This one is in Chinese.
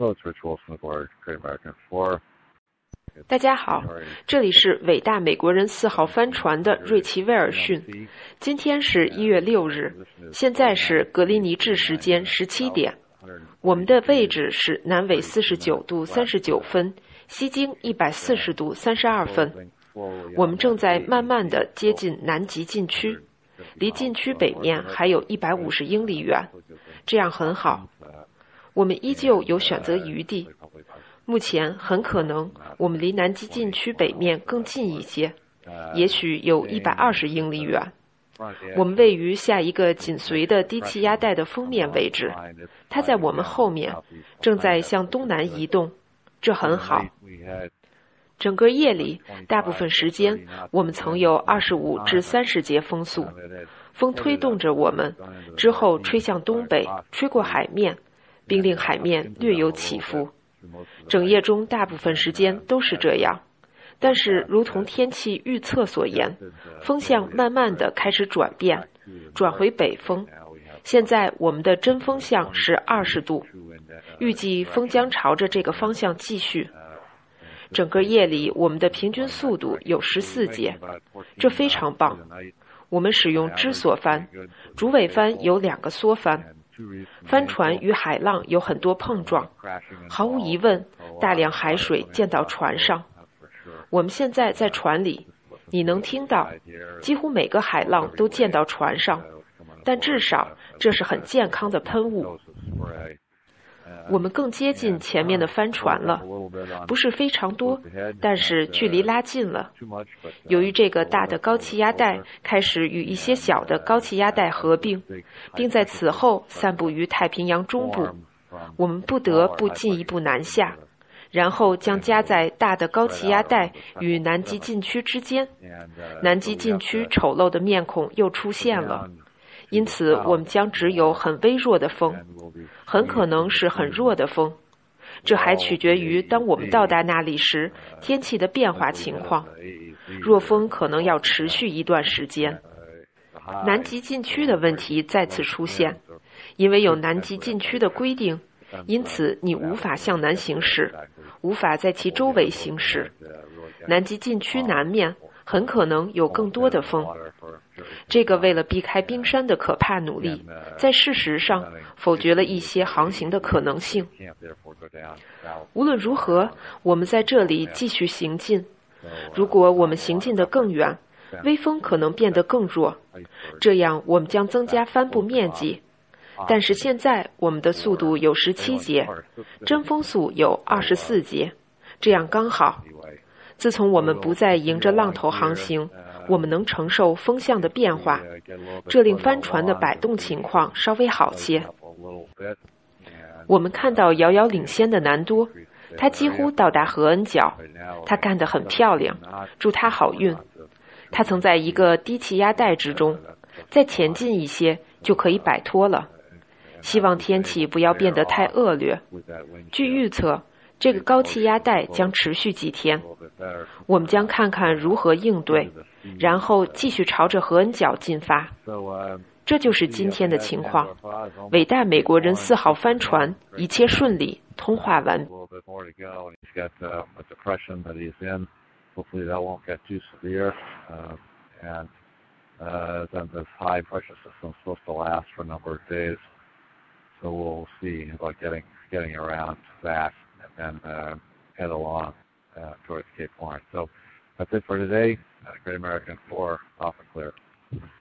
大家好，这里是伟大美国人4号帆船的瑞奇·威尔逊。今天是1月6日，现在是格林尼治时间17点。我们的位置是南纬49度39分，西经140度32分。我们正在慢慢地接近南极禁区，离禁区北面还有150英里远，这样很好。我们依旧有选择余地。目前很可能我们离南极禁区北面更近一些，也许有120英里远。我们位于下一个紧随的低气压带的锋面位置，它在我们后面，正在向东南移动，这很好。整个夜里，大部分时间我们曾有25至30节风速，风推动着我们，之后吹向东北，吹过海面，并令海面略有起伏。整夜中大部分时间都是这样，但是如同天气预测所言，风向慢慢地开始转变，转回北风。现在我们的真风向是20度，预计风将朝着这个方向继续。整个夜里我们的平均速度有14节，这非常棒。我们使用支索帆，主尾帆有2个缩帆。帆船与海浪有很多碰撞，毫无疑问，大量海水溅到船上。我们现在在船里，你能听到，几乎每个海浪都溅到船上，但至少这是很健康的喷雾。我们更接近前面的帆船了，不是非常多，但是距离拉近了。由于这个大的高气压带开始与一些小的高气压带合并，并在此后散布于太平洋中部，我们不得不进一步南下，然后将夹在大的高气压带与南极禁区之间。南极禁区丑陋的面孔又出现了。因此我们将只有很微弱的风，很可能是很弱的风。这还取决于当我们到达那里时天气的变化情况。弱风可能要持续一段时间。南极禁区的问题再次出现，因为有南极禁区的规定，因此你无法向南行驶，无法在其周围行驶。南极禁区南面很可能有更多的风。这个为了避开冰山的可怕努力，在事实上否决了一些航行的可能性。无论如何，我们在这里继续行进。如果我们行进得更远，微风可能变得更弱，这样我们将增加帆布面积。但是现在我们的速度有17节，真风速有24节，这样刚好。自从我们不再迎着浪头航行，我们能承受风向的变化，这令帆船的摆动情况稍微好些。我们看到遥遥领先的南多，他几乎到达何恩角，他干得很漂亮，祝他好运。他曾在一个低气压带之中，再前进一些就可以摆脱了。希望天气不要变得太恶劣。据预测，这个高气压带将持续几天，我们将看看如何应对，然后继续朝着何恩角进发。这就是今天的情况。伟大美国人4号帆船一切顺利，通话完毕。 Then this high pressure system is supposed to last for a number of days, so we'll see about getting around that and then head along towards Cape Horn. So that's it for today. Great American 4, off and clear.